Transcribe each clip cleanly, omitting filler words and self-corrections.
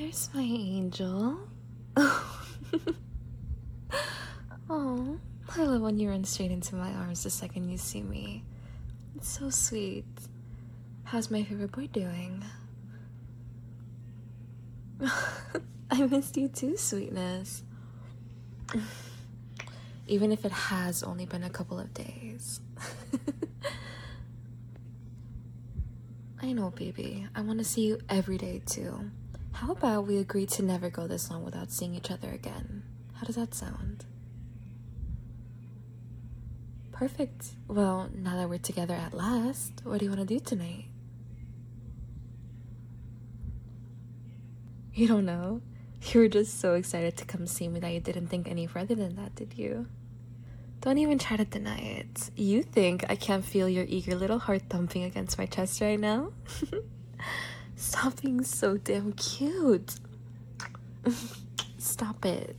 There's my angel. Oh, I love when you run straight into my arms the second you see me. It's so sweet. How's my favorite boy doing? I missed you too, sweetness. Even if it has only been a couple of days. I know, baby. I want to see you every day too. How about we agree to never go this long without seeing each other again? How does that sound? Perfect. Well, now that we're together at last, what do you want to do tonight? You don't know? You were just so excited to come see me that you didn't think any further than that, did you? Don't even try to deny it. You think I can't feel your eager little heart thumping against my chest right now? Stop being so damn cute. Stop it.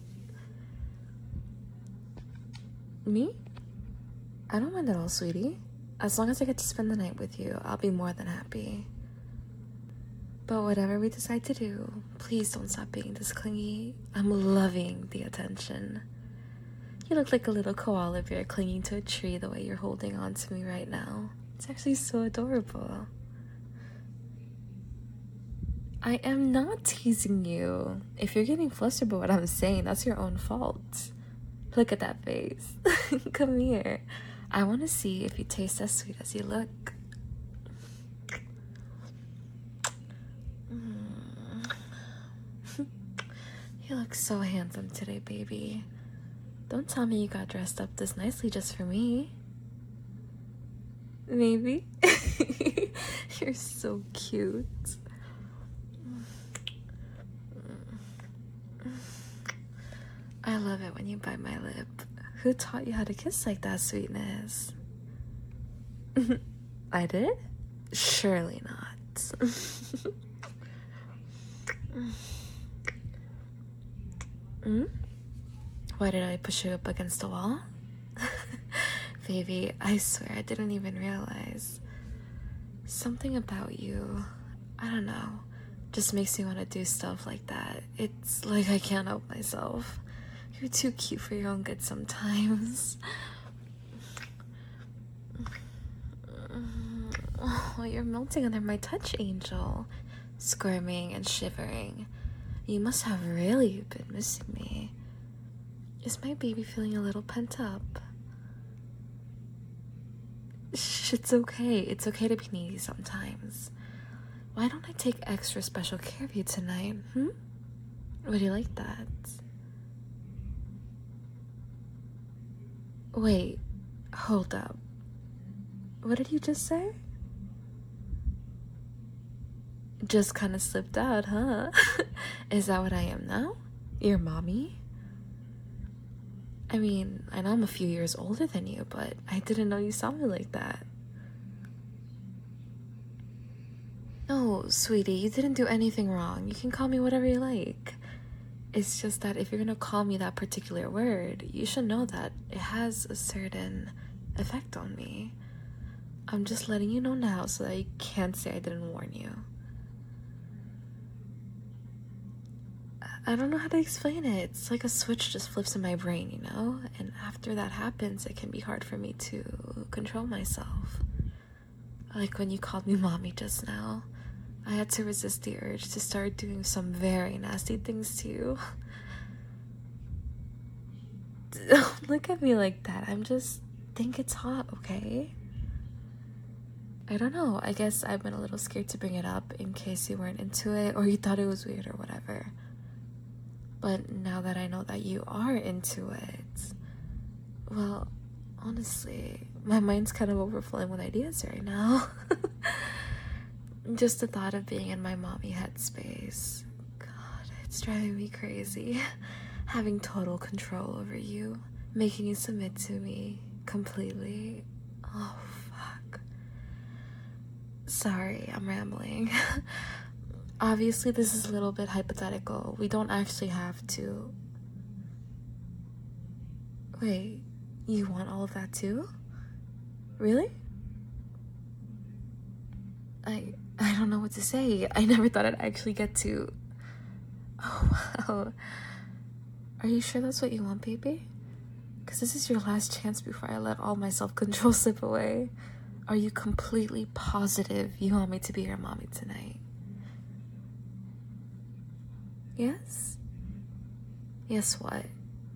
Me? I don't mind at all, sweetie. As long as I get to spend the night with you, I'll be more than happy. But whatever we decide to do, please don't stop being this clingy. I'm loving the attention. You look like a little koala bear clinging to a tree the way you're holding on to me right now. It's actually so adorable. I am not teasing you. If you're getting flustered by what I'm saying, that's your own fault. Look at that face. Come here. I want to see if you taste as sweet as you look. You look so handsome today, baby. Don't tell me you got dressed up this nicely just for me. Maybe? You're so cute. I love it when you bite my lip. Who taught you how to kiss like that, sweetness? I did? Surely not. Why did I push you up against the wall? Baby, I swear I didn't even realize. Something about you, I don't know, just makes me want to do stuff like that. It's like I can't help myself. You're too cute for your own good sometimes. Oh, you're melting under my touch, angel. Squirming and shivering. You must have really been missing me. Is my baby feeling a little pent up? Shh, it's okay. It's okay to be needy sometimes. Why don't I take extra special care of you tonight, Would you like that? Wait, hold up. What did you just say? Just kind of slipped out, huh? Is that what I am now? Your mommy? I mean, I know I'm a few years older than you, but I didn't know you saw me like that. No, sweetie, you didn't do anything wrong. You can call me whatever you like. It's just that if you're gonna call me that particular word, you should know that it has a certain effect on me. I'm just letting you know now so that you can't say I didn't warn you. I don't know how to explain it. It's like a switch just flips in my brain, you know? And after that happens, it can be hard for me to control myself. Like when you called me mommy just now. I had to resist the urge to start doing some very nasty things to you. Don't look at me like that. I'm just think it's hot, okay? I don't know. I guess I've been a little scared to bring it up in case you weren't into it or you thought it was weird or whatever. But now that I know that you are into it, well, honestly, my mind's kind of overflowing with ideas right now. Just the thought of being in my mommy headspace. God, it's driving me crazy. Having total control over you, making you submit to me completely. Oh, fuck. Sorry, I'm rambling. Obviously, this is a little bit hypothetical. We don't actually have to. Wait, you want all of that too? Really? I don't know what to say. I never thought I'd actually get to Oh, wow. Are you sure that's what you want, baby? Because this is your last chance before I let all my self-control slip away. Are you completely positive you want me to be your mommy tonight? Yes? Yes, what?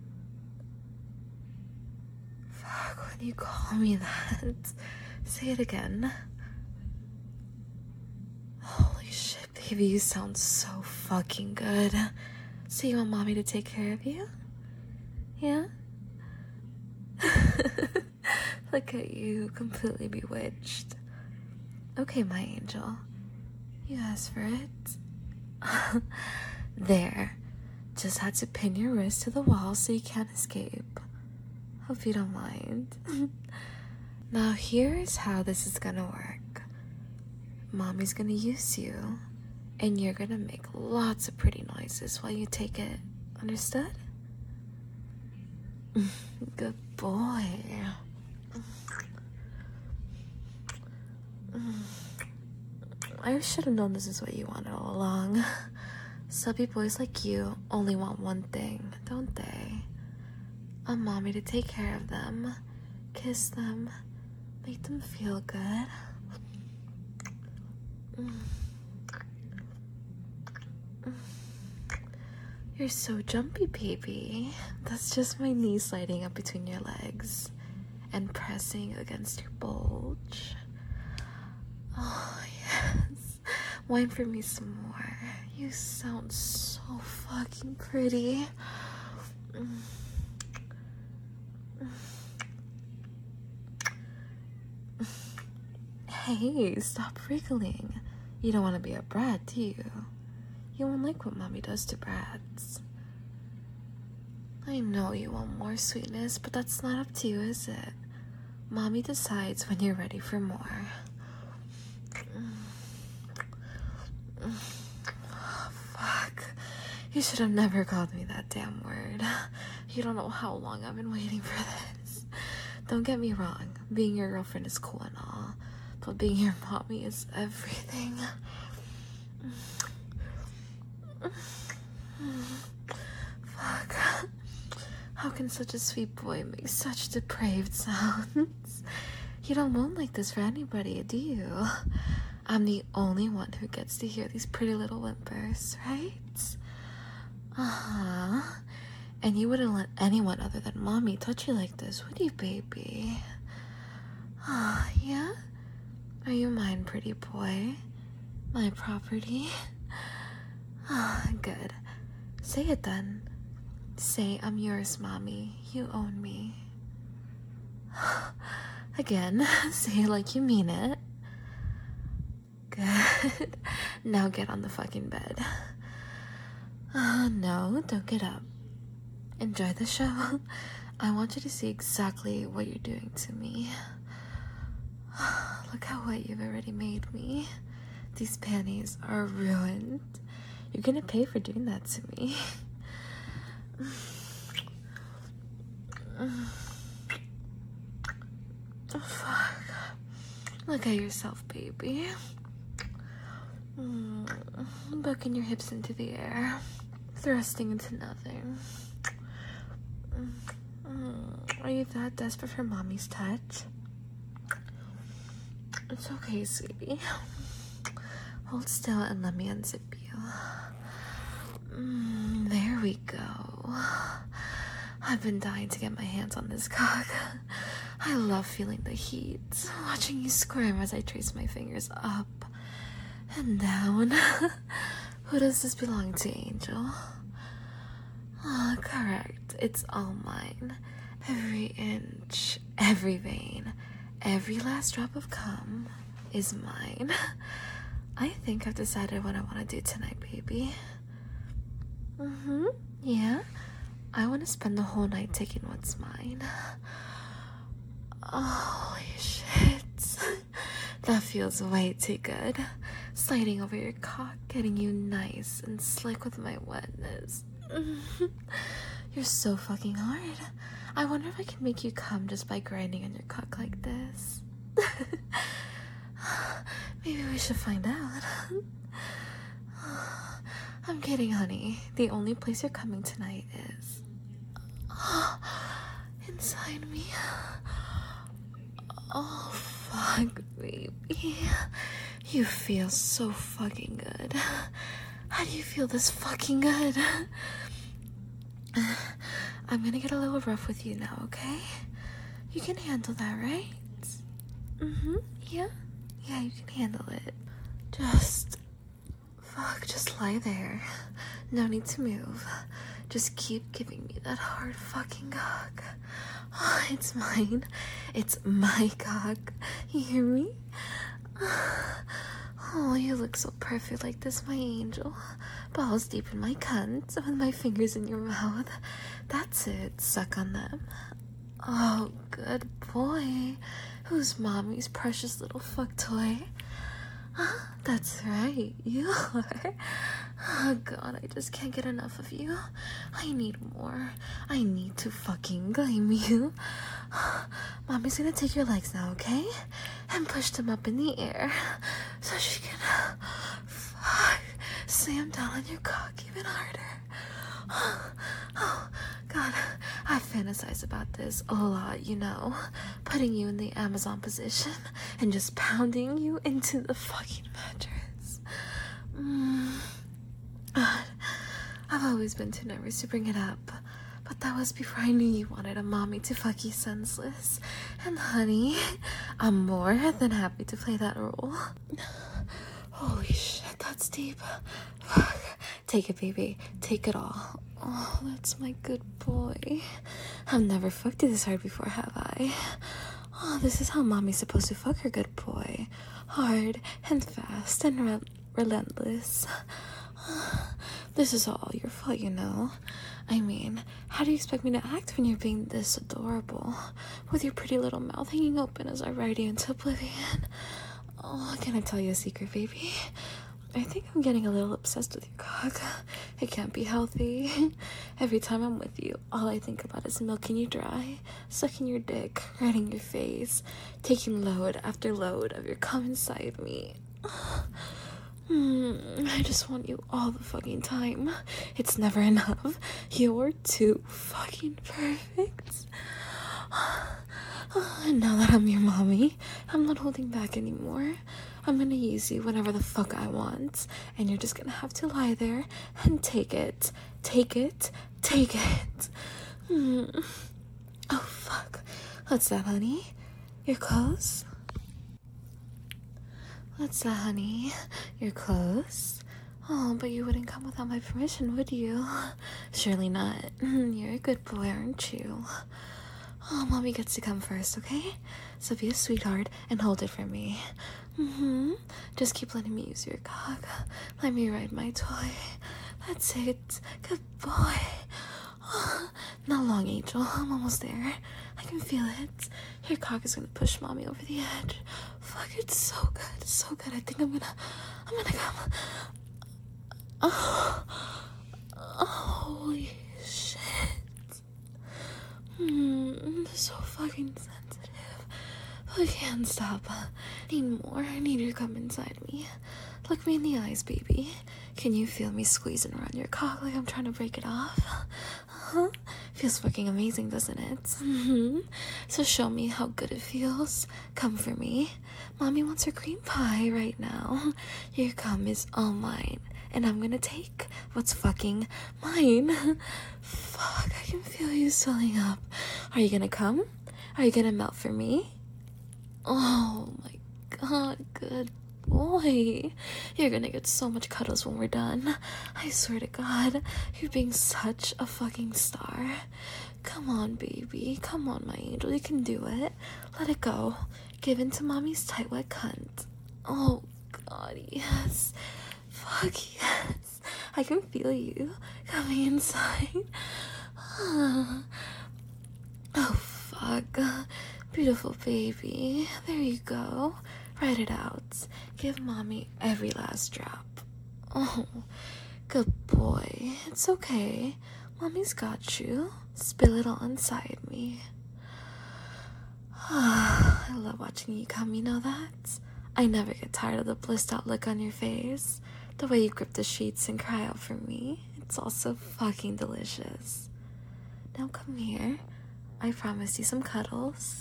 Fuck, when you call me that, say it again. Holy shit, baby, you sound so fucking good. So you want mommy to take care of you? Yeah? Look at you, completely bewitched. Okay, my angel. You asked for it. There. Just had to pin your wrist to the wall so you can't escape. Hope you don't mind. Now here's how this is gonna work. Mommy's gonna use you, and you're gonna make lots of pretty noises while you take it. Understood? Good boy. I should have known this is what you wanted all along. Subby boys like you only want one thing, don't they? A mommy to take care of them, kiss them, make them feel good. You're so jumpy, baby. That's just my knee sliding up between your legs and pressing against your bulge. Oh, yes. Whine for me some more. You sound so fucking pretty. Hey, stop wriggling. You don't want to be a brat, do you? You won't like what mommy does to brats. I know you want more sweetness, but that's not up to you, is it? Mommy decides when you're ready for more. Oh, fuck. You should have never called me that damn word. You don't know how long I've been waiting for this. Don't get me wrong, being your girlfriend is cool and all, but being your mommy is everything. Fuck. How can such a sweet boy make such depraved sounds? You don't moan like this for anybody, do you? I'm the only one who gets to hear these pretty little whimpers, right? Uh-huh. And you wouldn't let anyone other than mommy touch you like this, would you, baby? Yeah? Are you mine, pretty boy? My property? Good. Say it then. Say I'm yours, mommy. You own me. Again, say it like you mean it. Good. Now get on the fucking bed. No, don't get up. Enjoy the show. I want you to see exactly what you're doing to me. Look how wet you've already made me. These panties are ruined. You're gonna pay for doing that to me. Oh, fuck. Look at yourself, baby. Bucking your hips into the air, thrusting into nothing. Are you that desperate for mommy's touch? It's okay, sweetie. Hold still and let me unzip you. There we go. I've been dying to get my hands on this cock. I love feeling the heat, watching you squirm as I trace my fingers up and down. Who does this belong to, Angel? Correct. It's all mine. Every inch, every vein, every last drop of cum is mine. I think I've decided what I want to do tonight, baby. Yeah? I want to spend the whole night taking what's mine. Holy shit. That feels way too good. Sliding over your cock, getting you nice and slick with my wetness. You're so fucking hard. I wonder if I can make you come just by grinding on your cock like this. Maybe we should find out. I'm kidding, honey. The only place you're coming tonight is inside me. Oh, fuck, baby. You feel so fucking good. How do you feel this fucking good? I'm gonna get a little rough with you now, okay? You can handle that, right? Yeah? Yeah, you can handle it. Just lie there. No need to move. Just keep giving me that hard fucking cock. Oh, it's mine. It's my cock. You hear me? Oh, you look so perfect like this, my angel. Balls deep in my cunt, with my fingers in your mouth. That's it. Suck on them. Oh, good boy. Who's mommy's precious little fuck toy? That's right, you are. Oh god, I just can't get enough of you. I need more. I need to fucking claim you. Mommy's gonna take your legs now, okay? And push them up in the air so she can slam down on your cock even harder. Oh god, I fantasize about this a lot, you know. Putting you in the Amazon position and just pounding you into the fucking mattress. God, I've always been too nervous to bring it up, but that was before I knew you wanted a mommy to fuck you senseless. And honey, I'm more than happy to play that role. Holy shit, that's deep. Fuck. Take it, baby. Take it all. Oh, that's my good boy. I've never fucked you this hard before, have I? Oh, this is how mommy's supposed to fuck her good boy. Hard and fast and relentless. This is all your fault, you know. I mean, how do you expect me to act when you're being this adorable? With your pretty little mouth hanging open as I ride you into oblivion. Oh, can I tell you a secret, baby? I think I'm getting a little obsessed with your cock. It can't be healthy. Every time I'm with you, all I think about is milking you dry, sucking your dick, riding your face, taking load after load of your cum inside me. I just want you all the fucking time. It's never enough. You're too fucking perfect. And now that I'm your mommy, I'm not holding back anymore. I'm gonna use you whenever the fuck I want, and you're just gonna have to lie there and take it. Take it. Take it. Oh, fuck. What's that, honey? Your clothes? What's that, honey? Your clothes? Oh, but you wouldn't come without my permission, would you? Surely not. You're a good boy, aren't you? Oh, mommy gets to come first, okay? So be a sweetheart and hold it for me. Just keep letting me use your cock. Let me ride my toy. That's it. Good boy. Oh, not long, Angel. I'm almost there. I can feel it. Your cock is gonna push mommy over the edge. Fuck, it's so good. So good. I think I'm gonna come. Oh, holy shit. So fucking sensitive. I can't stop. Need more. I need you to come inside me. Look me in the eyes, baby. Can you feel me squeezing around your cock like I'm trying to break it off? Feels fucking amazing, doesn't it? So show me how good it feels. Come for me. Mommy wants her cream pie right now. Your cum is all mine, and I'm gonna take what's fucking mine. Fuck, I can feel you swelling up. Are you gonna come? Are you gonna melt for me? Oh my god, good boy. You're gonna get so much cuddles when we're done. I swear to God, you're being such a fucking star. Come on, baby. Come on, my angel. You can do it. Let it go. Give in to mommy's tight, wet cunt. Oh God, yes. Fuck yes. I can feel you coming inside. Oh fuck. Beautiful baby. There you go. Write it out. Give mommy every last drop. Oh, good boy. It's okay. Mommy's got you. Spill it all inside me. I love watching you come, you know that? I never get tired of the blissed out look on your face. The way you grip the sheets and cry out for me, it's also fucking delicious. Now come here. I promised you some cuddles.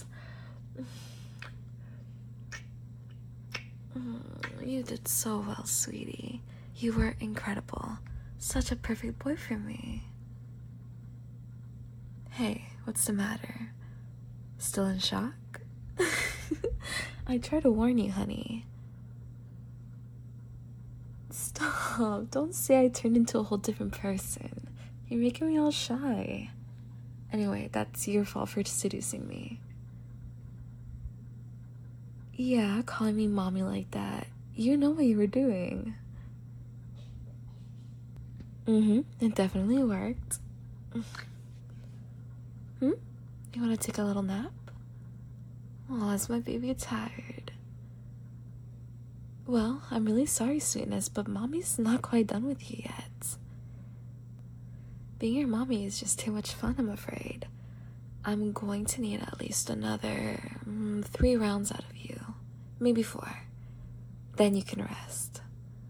You did so well, sweetie. You were incredible. Such a perfect boy for me. Hey, what's the matter? Still in shock? I tried to warn you, honey. Stop. Don't say I turned into a whole different person. You're making me all shy. Anyway, that's your fault for seducing me. Yeah, calling me mommy like that. You know what you were doing. It definitely worked. You want to take a little nap? Oh, is my baby tired? Well, I'm really sorry, sweetness, but mommy's not quite done with you yet. Being your mommy is just too much fun, I'm afraid. I'm going to need at least another 3 rounds out of you. Maybe 4. Then you can rest.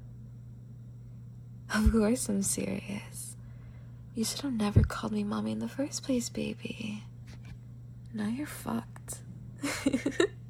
Of course I'm serious. You should have never called me mommy in the first place, baby. Now you're fucked.